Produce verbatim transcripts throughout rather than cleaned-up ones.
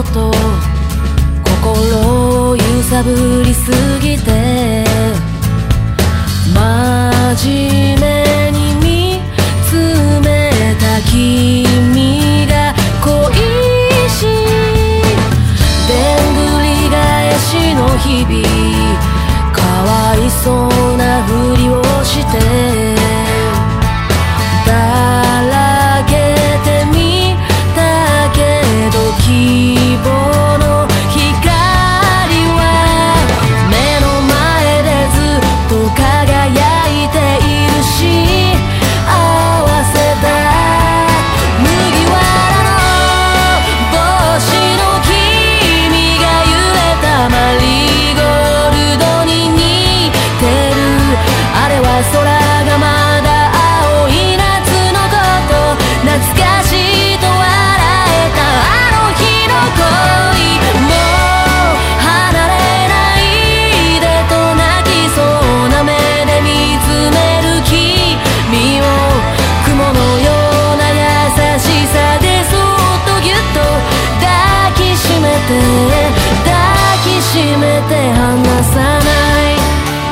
と心を揺さぶりすぎて真面目に見つめた君が恋しいでんぐり返しの日々かわいそうなふりをしてだらけてみたけど希望の光は目の前でずっと輝いているし合わせた麦わらの帽子の君が揺れたマリーゴールドに似てるあれは空がまだ青い夏のこと懐かしいと笑えたあの日の恋もう離れないでと泣きそうな目で見つめる君を雲のような優しさでそっとぎゅっと抱きしめて抱きしめて離さない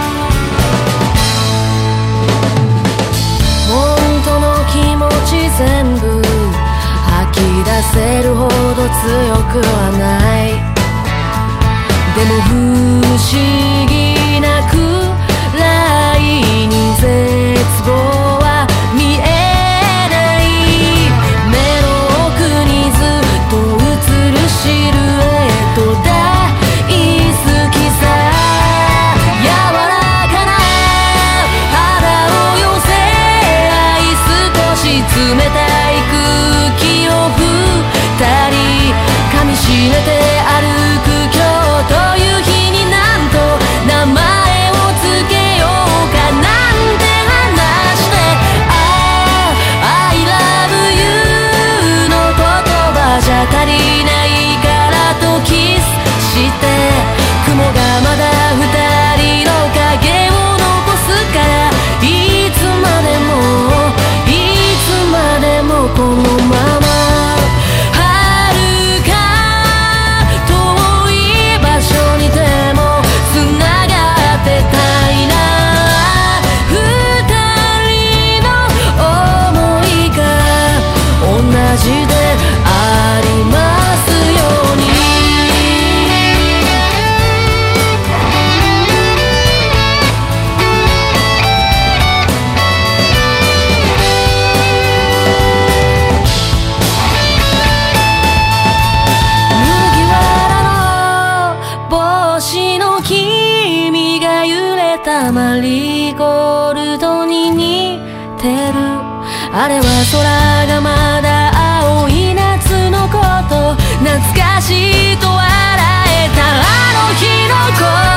本当の気持ち全部吐き出せるほど強くはないでも不思議なくらいに絶望は見えない目の奥にずっと映るシルエット大好きさ柔らかな肌を寄せ合い少し冷たい空気を二人噛みしめて歩く今日という日になんと名前をつけようかなんて話してああ I love you の言葉じゃ足りないからとキスして雲がまだ二人の影を残すからいつまでもいつまでもこのまま遥か遠い場所にでもつながってたいな二人の想いが同じでありますように麦わらの帽子の君が揺れたマリーゴールドに似てるあれは空がまだ青い夏のこと懐かしいと笑えたあの日の声